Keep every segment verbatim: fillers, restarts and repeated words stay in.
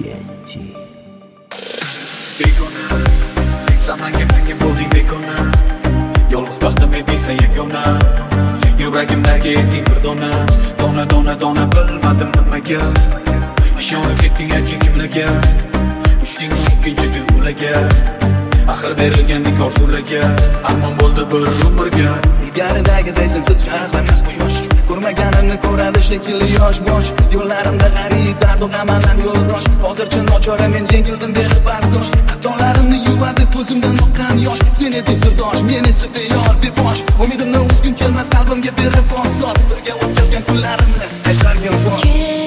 T N T. Begona Sanmanga menga bo'lding begona Yolg'iz baxtim edingsan yagona Yuragimdagi eng bir dona Dona dona dona bilmadim nimaga Ishonib ketding aytgin kimlarga Uchding ikkinchi tuyg'ularga Axir berilgandek orzularga Armon bo'ldi bir umrga Ilgaridagi simsiz charaqlamas quyosh Ko'rmaganimni ko'radi shekilli yosh bosh Yo'llarimda g'arib dard va g'amallam yo'ldosh Hozircha nochora men yengildim berib bardosh Xatolarimni yuvadi ko'zimdan oqqan yosh Sen eding sirdosh, men esa beyor bebosh Umidimni uzgim kelmas qalbimga berib bosor Birga o'tkazgan kunlarimni aytargin bosh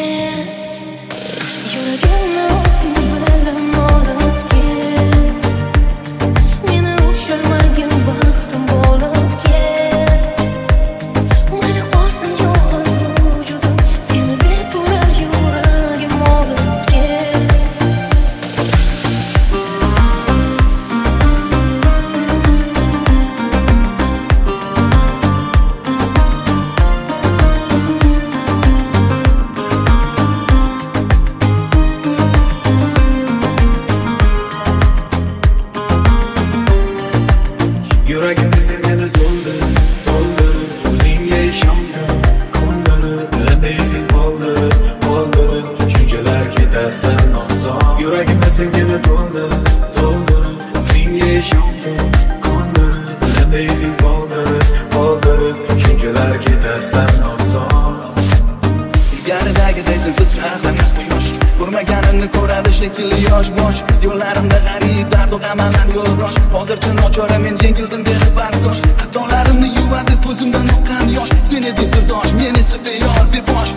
Yuragimni o'zing bilan olib kel Meni ushalmagin baxtim bo'lib kel Meni qorsin yolg'iz vujudim Seni deb urar yuragim olib kel Yuragimda sen meni to'ldir, to'ldir O'zingga ishondim, ko'ndirib Dilimda izing qoldir, qoldir Shunchalar ketarsan oson Yuragimda sen meni to'ldir, to'ldir O'zingga ishondim, ko'ndirib Dilimda izing qoldir, qoldir Shunchalar ketarsan oson Ilgaridagi simsiz charaqlamas quyosh Ko'rmaganimni ko'radi shekilli yosh bosh Yo'llarimda g'arib dard va g'amallam yo'ldosh Hozircha nochora men yengildim berib bardosh Xatolarimni yuvadi ko'zimdan oqqan yosh Sen eding sirdosh, men esa beyor bebosh